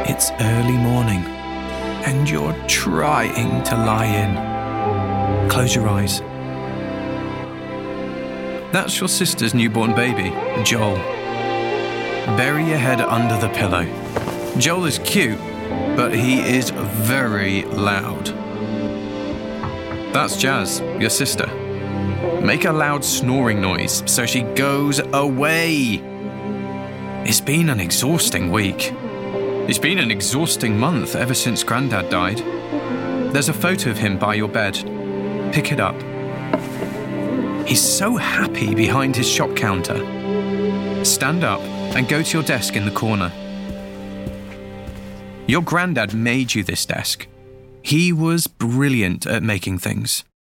It's early morning, and you're trying to lie in. Close your eyes. That's your sister's newborn baby, Joel. Bury your head under the pillow. Joel is cute, but he is very loud. That's Jazz, your sister. Make a loud snoring noise so she goes away. It's been an exhausting week. It's been an exhausting month ever since Grandad died. There's a photo of him by your bed. Pick it up. He's so happy behind his shop counter. Stand up and go to your desk in the corner. Your granddad made you this desk. He was brilliant at making things.